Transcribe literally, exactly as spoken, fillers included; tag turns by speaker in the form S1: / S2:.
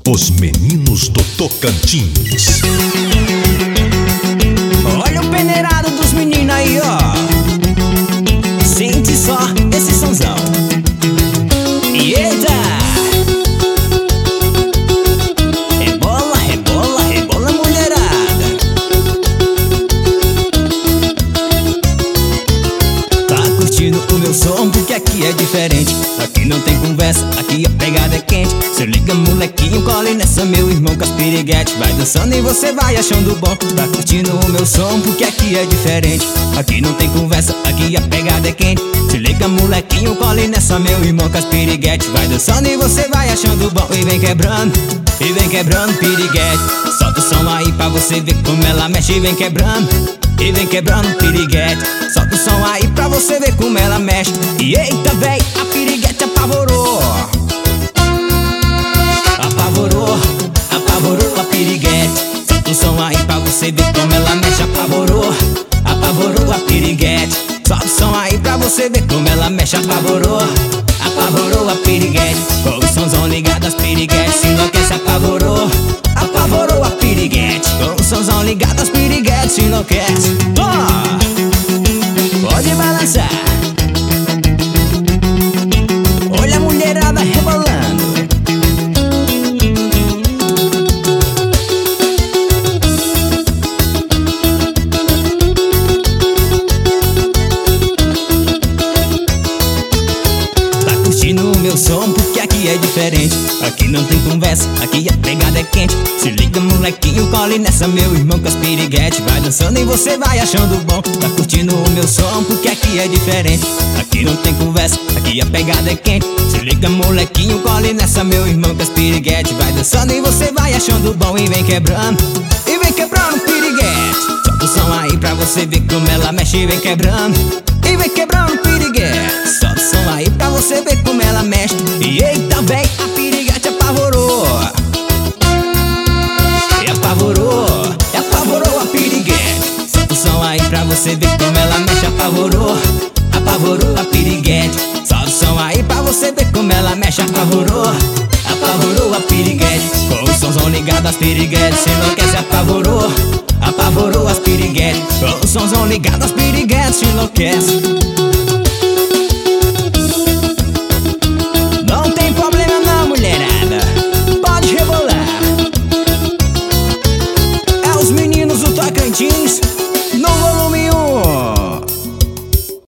S1: Os meninos do Tocantins.
S2: Olha o peneirado dos meninos aí, ó. Sente só esse sonzão. E eita! Rebola, rebola, rebola, mulherada. Tá curtindo o meu som porque aqui é diferente. Aqui não tem conversa, aqui a pegada é quente. Se liga, molequinho, cole nessa, meu irmão, com as piriguete. Vai dançando e você vai achando bom. Tá curtindo o meu som porque aqui é diferente. Aqui não tem conversa, aqui a pegada é quente. Se liga, molequinho, cole nessa, meu irmão, com as piriguete. Vai dançando e você vai achando bom. E vem quebrando, e vem quebrando piriguete. Solta o som aí pra você ver como ela mexe. E vem quebrando, e vem quebrando piriguete. Solta o som aí pra você ver como ela mexe. E eita, véi, a piriguete apavorou. Apavorou, apavorou a piriguete. Solta o som aí pra você ver como ela mexe. Apavorou, apavorou a piriguete. Solta o som aí pra você ver como ela mexe. Apavorou, apavorou a piriguete. Com o somzão ligado, as piriguetes se enlouquece. Apavorou, apavorou a piriguete. Com o somzão ligado, as piriguetes se enlouquece. Oh, pode balançar. Olha a mulherada rebolando. No meu som porque aqui é diferente. Aqui não tem conversa, aqui a pegada é quente. Se liga, molequinho, cole nessa, meu irmão, com as piriguete. Vai dançando e você vai achando bom. Tá curtindo o meu som porque aqui é diferente. Aqui não tem conversa, aqui a pegada é quente. Se liga, molequinho, cole nessa, meu irmão, com as piriguete. Vai dançando e você vai achando bom. E vem quebrando, e vem quebrando piriguete. Solta o som aí pra você ver como ela mexe. E vem quebrando, e vem quebrando piriguete. Solta o som aí pra você ver como ela mexe. E eita, véi, a piriguete apavorou. E apavorou, e apavorou a piriguete. Solta o som aí pra você ver como ela mexe. Apavorou, apavorou a piriguete. Solta o som aí pra você ver como ela mexe. Apavorou, apavorou a piriguete. Com o somzão ligado, as piriguetes se enlouquece. Apavorou, apavorou as piriguetes. Com o somzão ligado, as piriguetes se enlouquece.